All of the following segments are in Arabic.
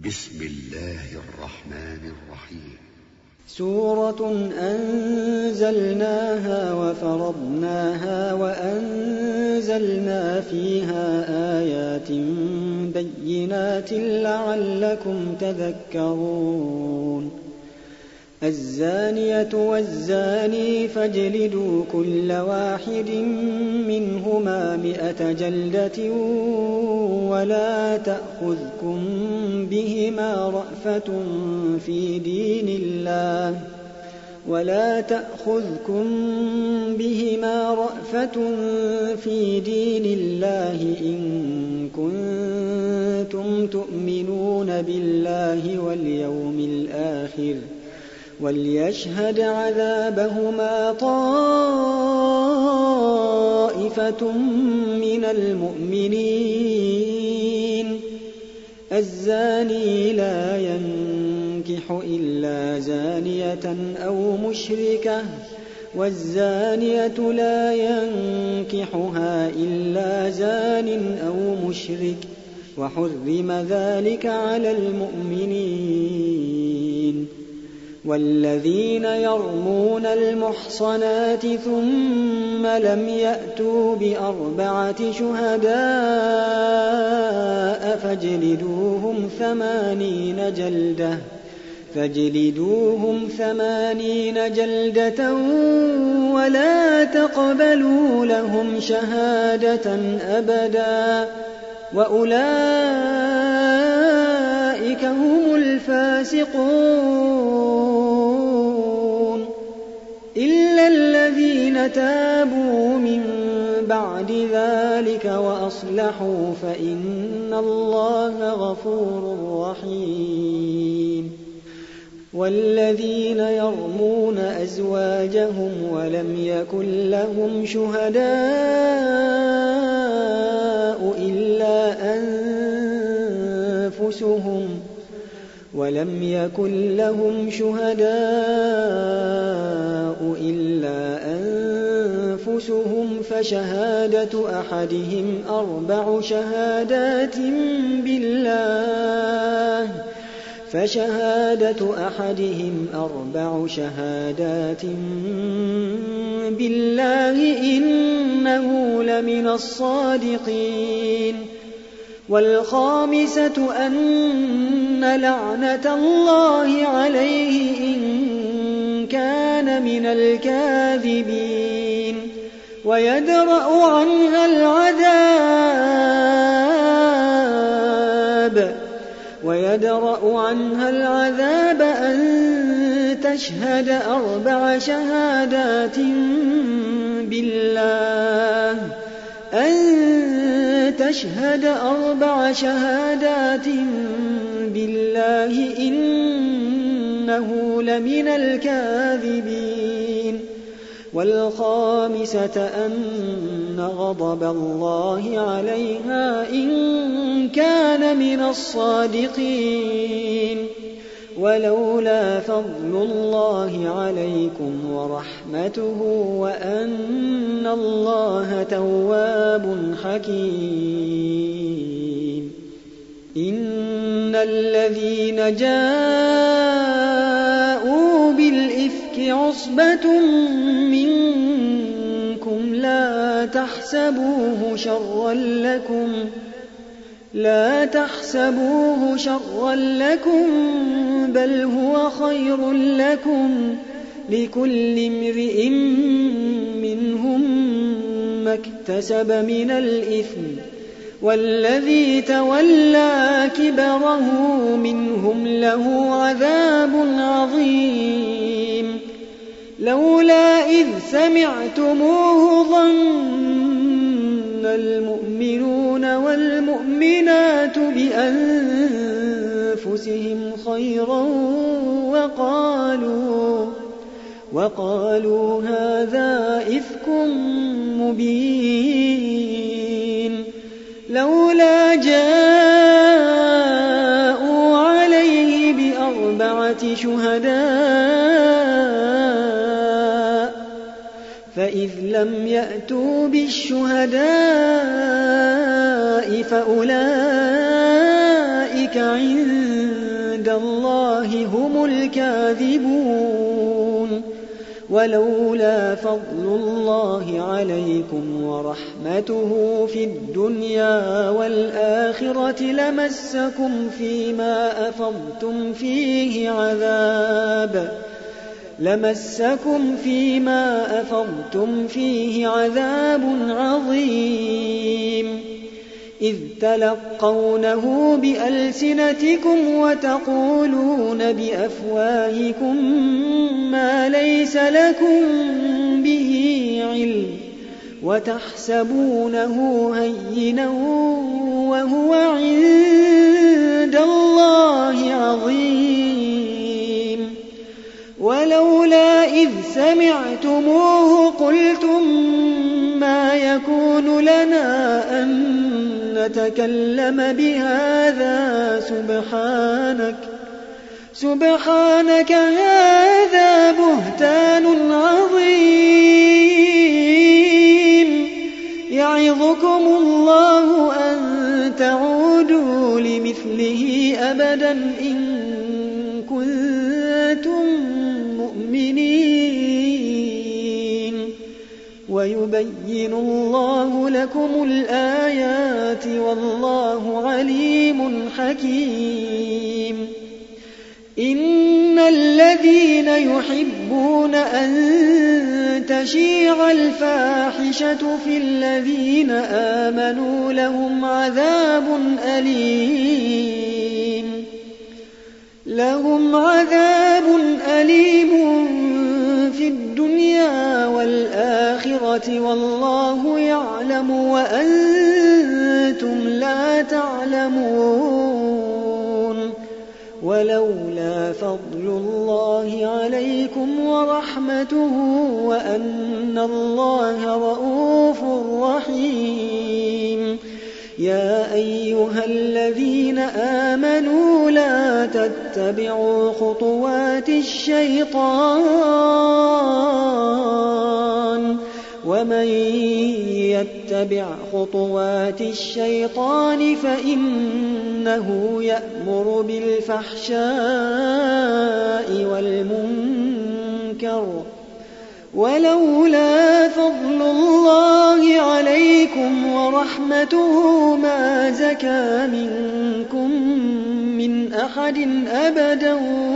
بسم الله الرحمن الرحيم. سورة أنزلناها وفرضناها وأنزلنا فيها آيات بينات لعلكم تذكرون. الزانية والزاني فاجلدوا كل واحد منهما 100 جلدة ولا تأخذكم بهما رأفة في دين الله إن كنتم تؤمنون بالله واليوم الآخر وليشهد عذابهما طائفة من المؤمنين. الزاني لا ينكح إلا زانية أو مشركة والزانية لا ينكحها إلا زان أو مشرك وحرم ذلك على المؤمنين. والذين يرمون المحصنات ثم لم يأتوا ب4 شهداء فاجلدوهم 80 جلدة ولا تقبلوا لهم شهادة أبدا وأولئك هم الفاسقون. إلا الذين تابوا من بعد ذلك وأصلحوا فإن الله غفور رحيم. والذين يرمون أزواجهم ولم يكن لهم شهداء إلا أنفسهم فشهادة أحدهم 4 شهادات بالله إنه لمن الصادقين. والخامسة أن لعنة الله عليه إن كان من الكاذبين ويدرأ عنها العذاب أن تشهد 4 شهادات بالله إنه لمن الكاذبين. والخامسة أن غضب الله عليها إن كان من الصادقين. ولولا فضل الله عليكم ورحمته وأن الله تواب حكيم. إن الذين جاءوا بالإفك عصبة منكم لا تحسبوه شرا لكم بل هو خير لكم لكل امرئ منهم ما اكتسب من الإثم والذي تولى كبره منهم له عذاب عظيم. لولا إذ سمعتموه ظن المؤمنون والمؤمنات بأنفسهم خيرا وقالوا هذا إفك مبين. لولا جاءوا عليه ب4 شهداء فإذ لم يأتوا بالشهداء فأولئك عند الله هم الكاذبون ولولا فضل الله عليكم ورحمته في الدنيا والآخرة لمسكم فيما أفضتم فيه عذاب عظيم إذ تلقونه بألسنتكم وتقولون بأفواهكم ما ليس لكم به علم وتحسبونه هينا وهو عند الله عظيم ولولا إذ سمعتموه قلتم ما يكون لنا أن نتكلم بهذا سبحانك هذا بهتان عظيم يعظكم الله أن تعودوا لمثله أبدا إن كنتم مؤمنين ويبين الله لكم الآيات والله عليم حكيم إن الذين يحبون أن تشيع الفاحشة في الذين آمنوا لهم عذاب أليم في الدنيا والآخرة والله يعلم وأنتم لا تعلمون ولولا فضل الله عليكم ورحمته وأن الله رؤوف رحيم يا أيها الذين آمنوا لا تتبعوا خطوات الشيطان ومن يتبع خطوات الشيطان فإنه يأمر بالفحشاء والمنكر ولولا فضل الله عليكم ورحمته ما زكى منكم من أحد أبدا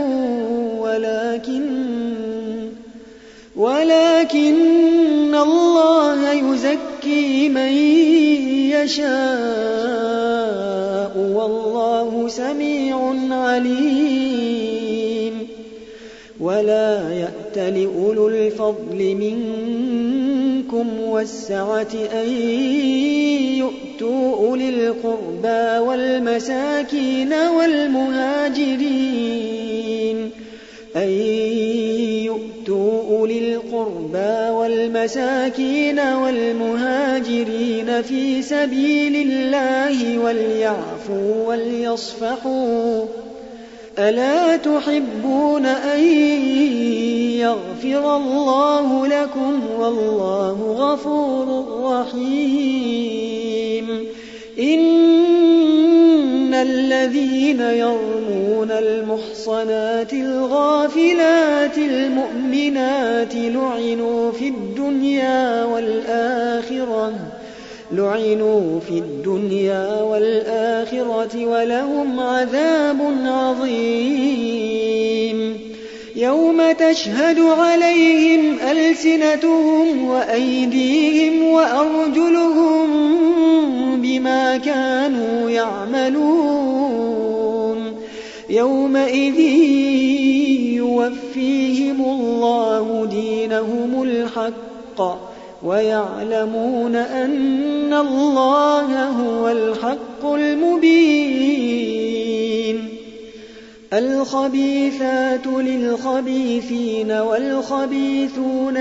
ولكن الله يزكي من يشاء والله سميع عليم ولا يأتل أولو الفضل منكم والسعة أن يؤتوا أولي القربى والمساكين والمهاجرين في سبيل الله وليعفوا وليصفحوا ألا تحبون أن يغفر الله لكم والله غفور رحيم إن الذين يرمون المحصنات الغافلات المؤمنات لعنوا في الدنيا والآخرة ولهم عذاب عظيم يوم تشهد عليهم ألسنتهم وأيديهم وأرجلهم بما كانوا يعملون يومئذ يوفيهم الله دينهم الحق ويعلمون أن الله هو الحق المبين الخبيثات للخبيثين والخبيثون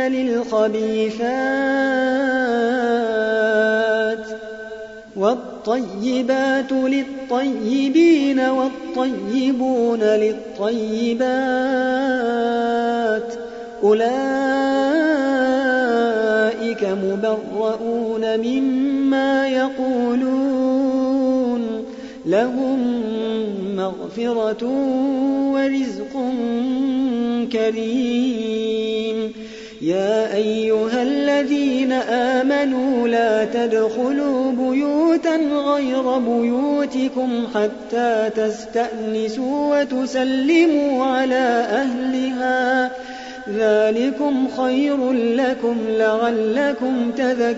للخبيثات والطيبات للطيبين والطيبون للطيبات أولئك مبرؤون مما يقولون لهم مغفرة ورزق كريم. يا أيها الذين آمنوا لا تدخلوا بيوتا غير بيوتكم حتى تستأنسوا وتسلموا على أهلها، ذلكم خير لكم لعلكم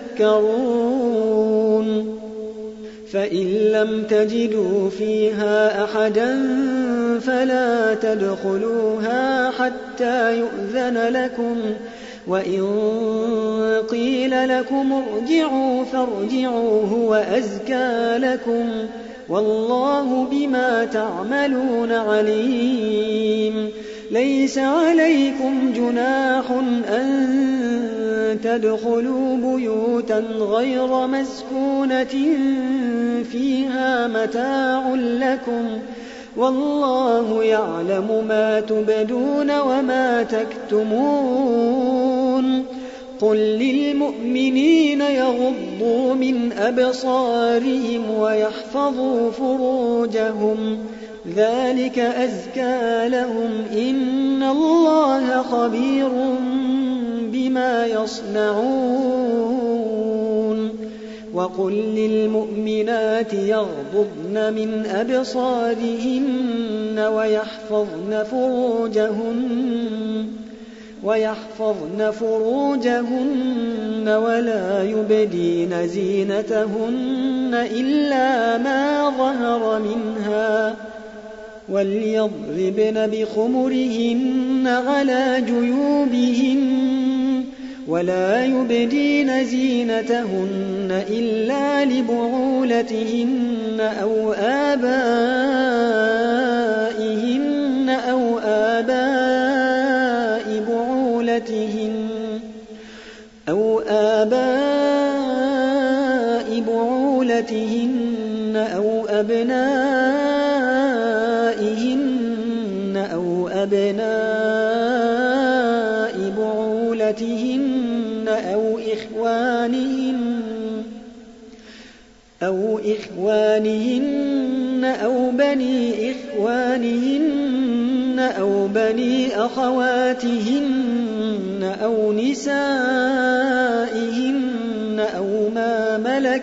تذكرون. فإن لم تجدوا فيها أحدا فلا تدخلوها حتى يؤذن لكم، وإن قيل لكم ارجعوا فارجعوا هو أزكى لكم، والله بما تعملون عليم. ليس عليكم جناح أن تدخلوا بيوتا غير مسكونة فيها متاع لكم، والله يعلم ما تبدون وما تكتمون. قل للمؤمنين يغضوا من أبصارهم ويحفظوا فروجهم، ذلك أزكى لهم، إن الله خبير بما يصنعون. وقل للمؤمنات يغضضن من أبصارهن ويحفظن فروجهن ولا يبدين زينتهن إلا ما ظهر منها، وليضربن بخمرهن على جيوبهن، ولا يبدين زينتهن إلا لبعولتهن أو آبائهن أو آباء بعولتهن أو أبنائهن أو أبناء بعولتهن أو إخوانهن أو بني إخوانهن أو بني أخواتهن أو نسائهن أو ما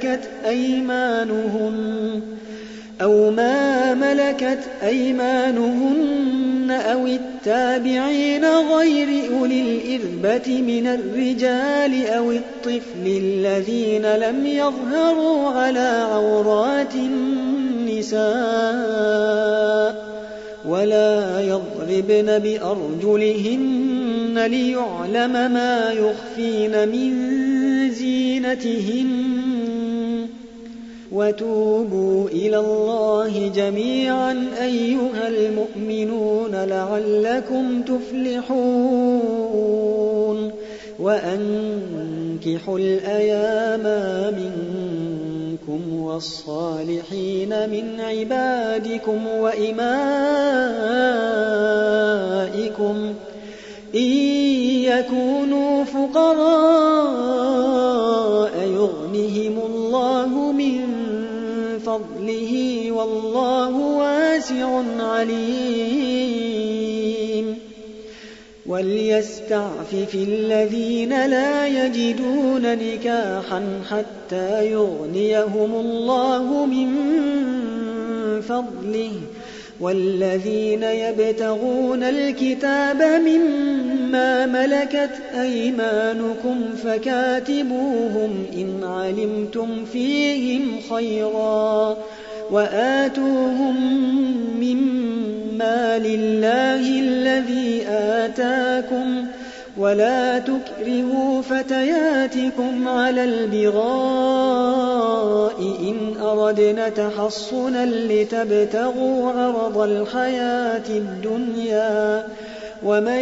ملكت أيمانهن أو التابعين غير أولي الإربة من الرجال أو الطفل الذين لم يظهروا على عورات النساء، ولا يضربن بأرجلهن ليعلم ما يخفين من زينتهن. وتوبوا إلى الله جميعا أيها المؤمنون لعلكم تفلحون. وأنكحوا الأيام منكم والصالحين من عبادكم وإمائكم إن يكونوا فقراء يغنهم الله من فضله والله واسع عليم. وليستعفف الذين لا يجدون نكاحا حتى يغنيهم الله من فضله، والذين يبتغون الكتاب مما ملكت أيمانكم فكاتبوهم إن علمتم فيهم خيرا، وآتوهم مما لله الذي آتاكم، ولا تكرهوا فتياتكم على البغاء إن أردنا تحصنا لتبتغوا عرض الحياة الدنيا، ومن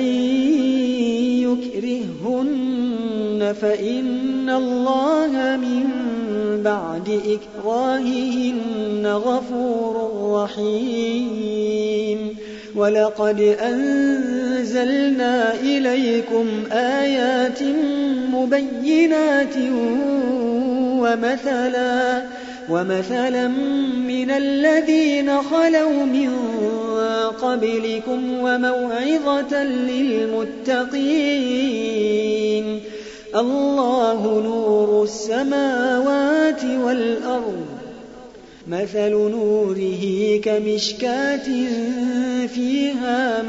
يكرهن فإن الله من بعد إكراههن غفور رحيم. ولقد أنزلنا إليكم آيات مبينات ومثلا من الذين خلوا من قبلكم وموعظة للمتقين الله نور السماوات والأرض مثل نوره كمشكاة فيها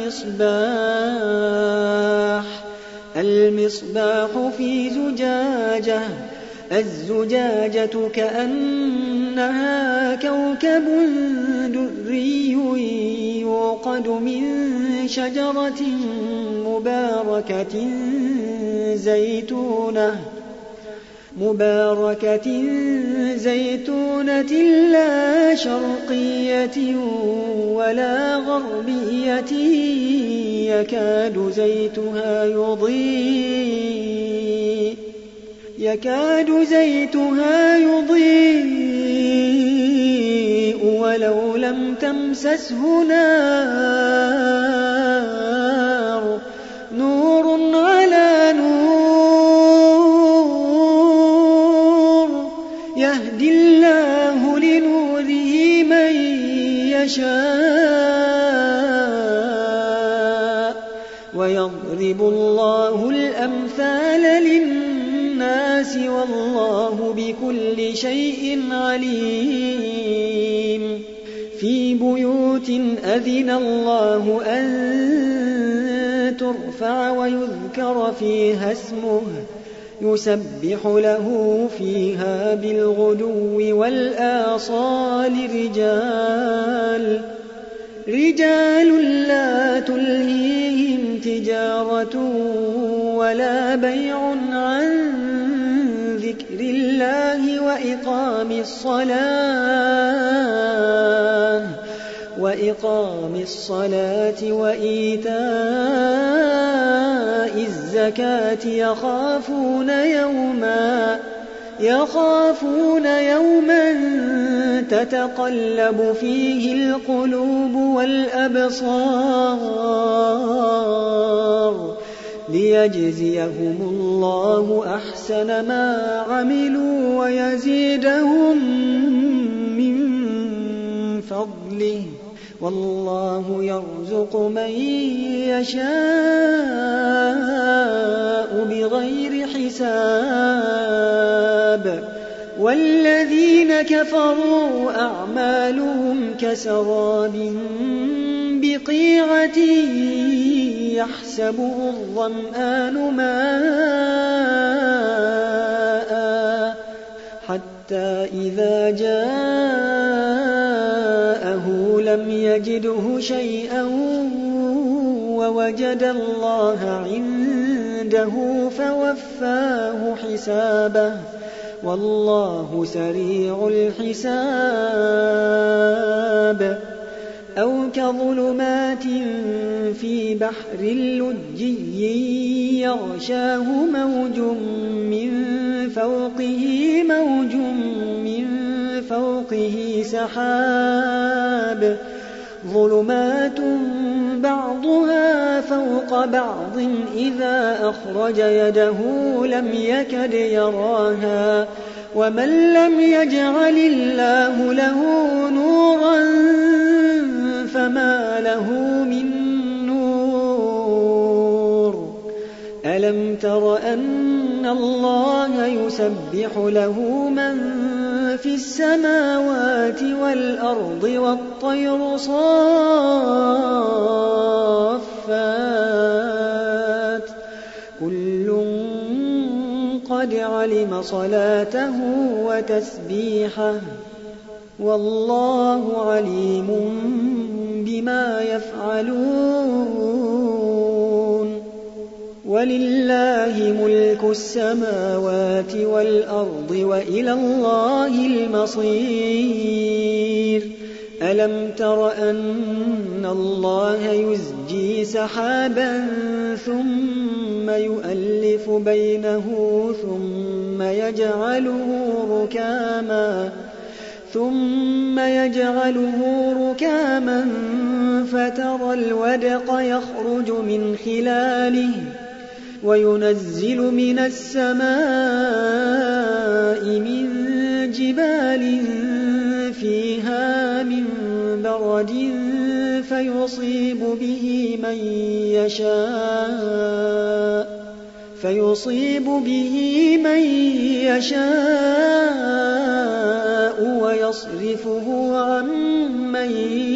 مصباح المصباح في زجاجة الزجاجة كأنها كوكب دري يوقد من شجرة مباركة زيتونة لا شرقية ولا غربية يكاد زيتها يضيء ولو لم تمسسه نار نور على نور يهدي الله لنوره من يشاء ويضرب الله الأمثال للناس والله بكل شيء عليم في بيوت أذن الله أن ترفع ويذكر فيها اسمه يسبح له فيها بالغدو والآصال رجال لا تلهيهم تجارة ولا بيع عن ذكر الله وإقام الصلاة وإيتاء الزكاة يخافون يوما تتقلب فيه القلوب والأبصار ليجزيهم الله أحسن ما عملوا ويزيدهم من فضله والله يرزق من يشاء بغير حساب والذين كفروا أعمالهم كسراب بقيعة يحسبه الظمآن ماء حتى إذا جاءه لم يجده شيئا ووجد الله عنده فوفاه حسابه والله سريع الحساب أو كظلمات في بحر لجي يغشاه موج من فوقه سحاب ظلمات بعضها فوق بعض إذا أخرج يده لم يكد يراها ومن لم يجعل الله له نورا فما له من نور ألم تر أن الله يسبح له من في السماوات والأرض والطير صافات كل قد علم صلاته وتسبيحه والله عليم بما يفعلون ولله ملك السماوات والأرض وإلى الله المصير ألم تر أن الله يزجي سحابا ثم يؤلف بينه ثم يجعله ركاما فترى الودق يخرج من خلاله وينزل من السماء من جبال فيها من برد فيصيب به من يشاء ويصرفه عن من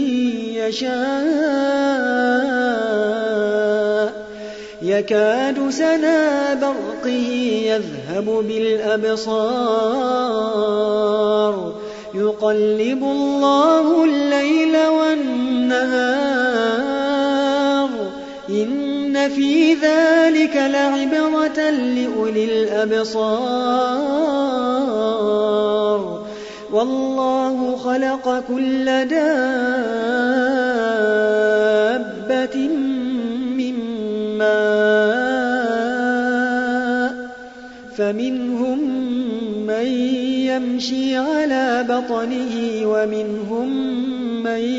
يشاء يكاد سنا برقه يذهب بالأبصار يقلب الله الليل والنهار إن في ذلك لعبرة لأولي الأبصار والله خلق كل دابة من ماء فمنهم من يمشي على بطنه ومنهم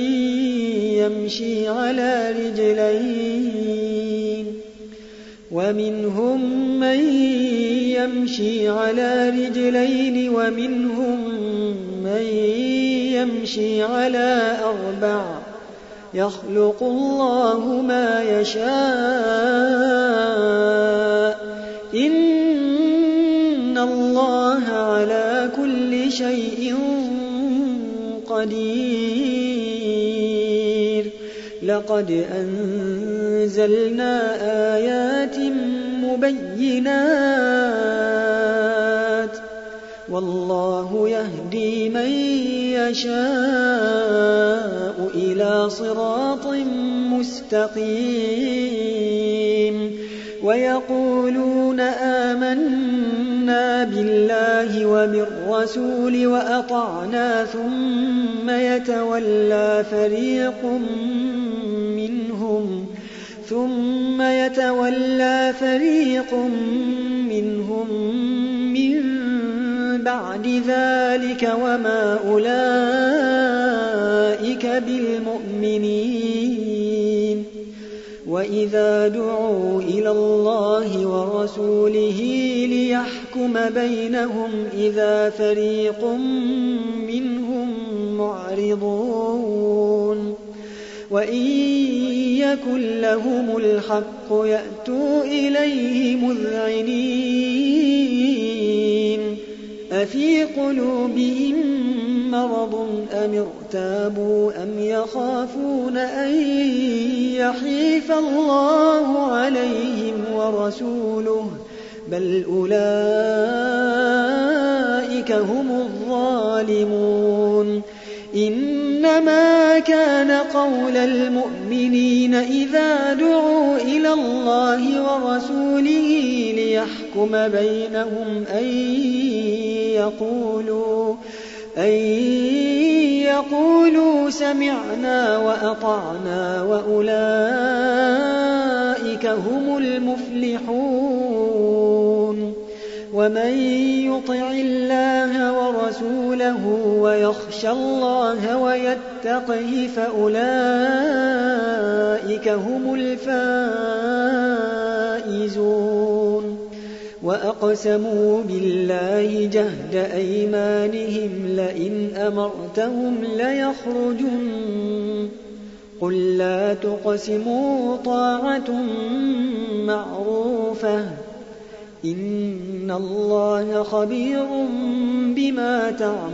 من يمشي على رجلين ومنهم من يمشي على أربع يخلق الله ما يشاء إن الله على كل شيء قدير لقد أنزلنا آيات مبينات والله يهدي من يشاء إلى صراط مستقيم ويقولون آمنا بالله وبالرسول وأطعنا ثم يتولى فريق منهم من بعد ذلك وما أولئك بالمؤمنين وإذا دعوا إلى الله ورسوله ليحكم بينهم إذا فريق منهم معرضون وإن يكن لهم الحق يأتوا إليه مذعنين أفي قلوبهم مرض أم ارتابوا أم يخافون أن يحيف الله عليهم ورسوله بل أولئك هم الظالمون إنما كان قول المؤمنين إذا دعوا إلى الله ورسوله ليحكم بينهم أن يقولوا سمعنا وأطعنا وأولئك هم المفلحون ومن يطع الله ورسوله ويخشى الله ويتقه فأولئك هم الفائزون وأقسموا بالله جهد أيمانهم لئن أمرتهم ليخرجن قل لا تقسموا طاعة معروفة إن الله خبير بما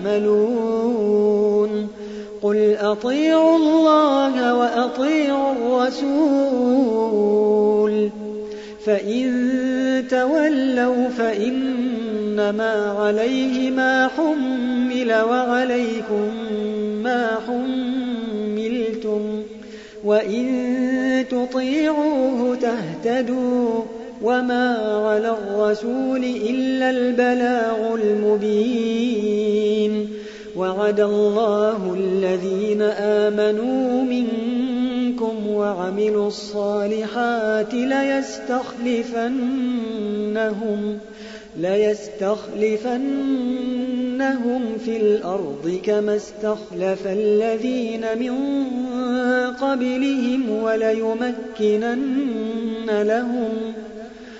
تعملون قل أطيعوا الله وأطيعوا الرسول فإن تولوا فإنما عليه ما حمل وعليكم ما حملتم وإن تطيعوه تهتدوا وما على الرسول إلا البلاغ المبين وعد الله الذين آمنوا منكم وعملوا الصالحات ليستخلفنهم في الأرض كما استخلف الذين من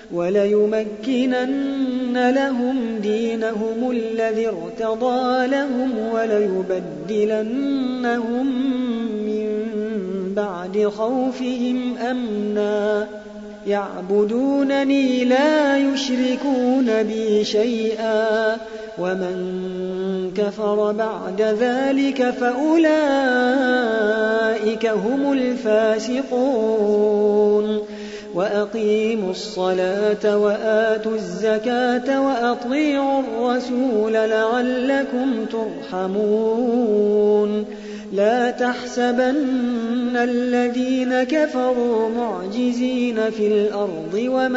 وليمكنن لهم دينهم الذي ارتضى لهم وليبدلنهم من بعد خوفهم أمنا يعبدونني لا يشركون بي شيئا ومن كفر بعد ذلك فأولئك هم الفاسقون وأقيموا الصلاة وآتوا الزكاة وأطيعوا الرسول لعلكم ترحمون لا تحسبن الذين كفروا معجزين في الأرض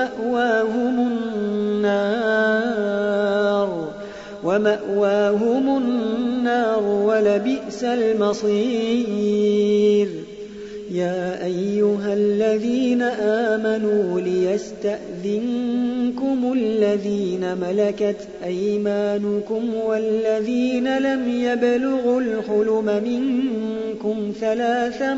ومأواهم النار ولبئس المصير يا أيها الذين آمنوا ليستأذنكم الذين ملكت أيمانكم والذين لم يبلغوا الحلم منكم 3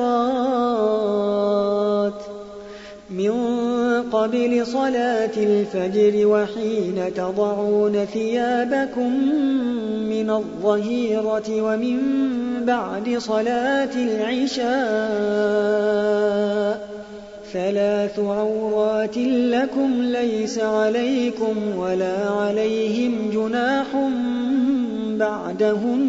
مرات من قبل صلاة الفجر وحين تضعون ثيابكم من الظهيرة ومن بعد صلاة العشاء 3 عورات لكم ليس عليكم ولا عليهم جناح بعدهن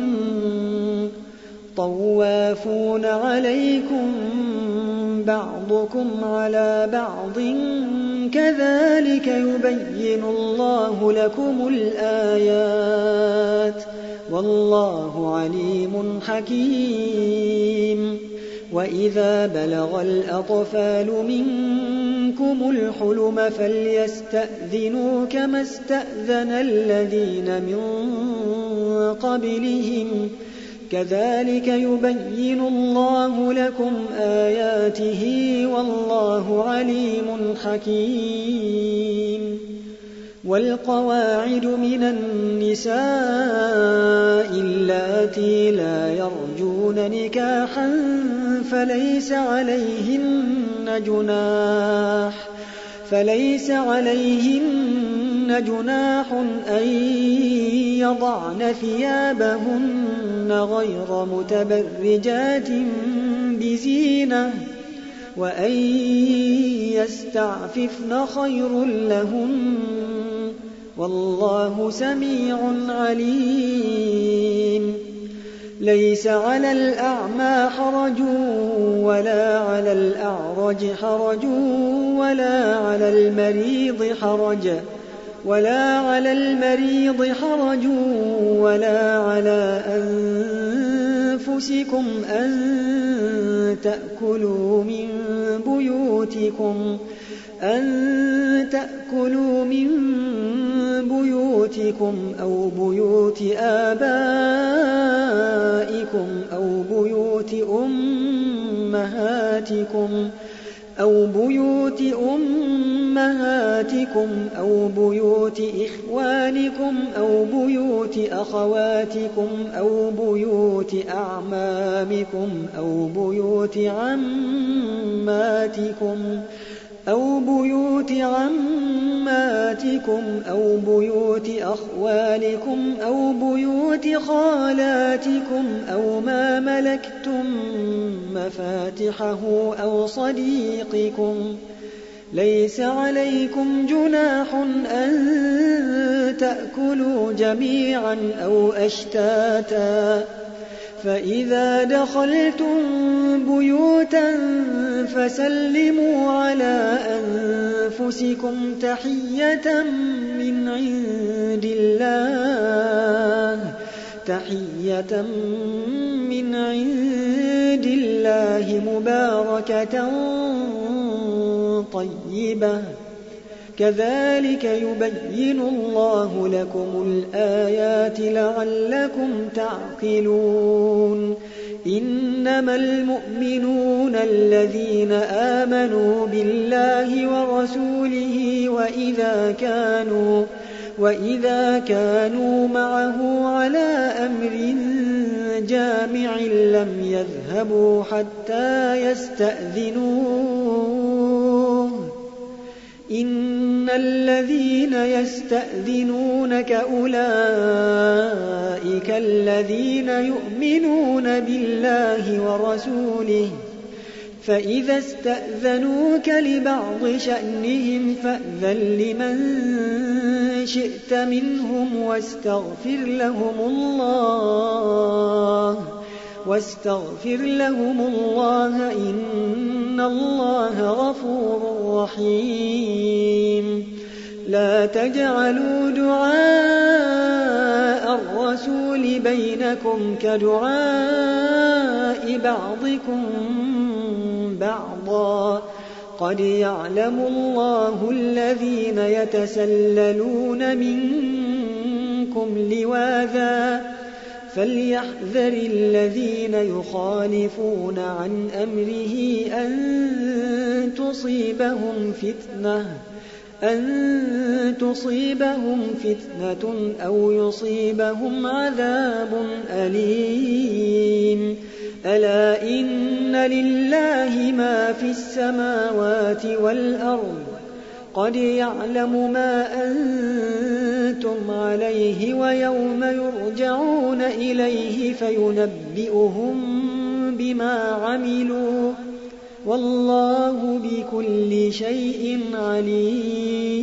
طوافون عليكم بعضكم على بعض كذلك يبين الله لكم الآيات والله عليم حكيم وإذا بلغ الأطفال منكم الحلم فليستأذنوا كما استأذن الذين من قبلهم كذلك يبين الله لكم آياته والله عليم حكيم والقواعد من النساء اللاتي لا يرجون نكاحا فليس عليهن جناح أن يضعن ثيابهن غير متبرجات بزينة وأن يستعففن خير لهن والله سميع عليم ليس على الأعمى حرج ولا على الأعرج حرج ولا على المريض حرج ولا على أنفسكم أن تأكلوا من بيوتكم أو بيوت آبائكم أو بيوت أمهاتكم أو بيوت إخوانكم أو بيوت أخواتكم أو بيوت أعمامكم أو بيوت عماتكم أو بيوت أخوالكم أو بيوت خالاتكم أو ما ملكتم مفاتحه أو صديقكم ليس عليكم جناح أن تأكلوا جميعا أو أشتاتا فإذا دخلتم بيوتا فسلموا على أنفسكم تحية من عند الله مباركة طيبة كذلك يبين الله لكم الآيات لعلكم تعقلون إنما المؤمنون الذين آمنوا بالله ورسوله وإذا كانوا معه على أمر جامع لم يذهبوا حتى يستأذنوه إن الذين يستأذنونك أولئك الذين يؤمنون بالله ورسوله فإذا استأذنوك لبعض شأنهم فأذن لمن شئت منهم واستغفر لهم الله إن الله غفور رحيم. لا تجعلوا دعاء الرسول بينكم كدعاء بعضكم بعضا قد يعلم الله الذين يتسللون منكم لواذا فليحذر الذين يخالفون عن أمره أن تصيبهم فتنة أو يصيبهم عذاب أليم. ألا إن لله ما في السماوات والأرض قد يعلم ما أنتم عليه ويوم يرجعون إليه فينبئهم بما عملوا والله بكل شيء عليم.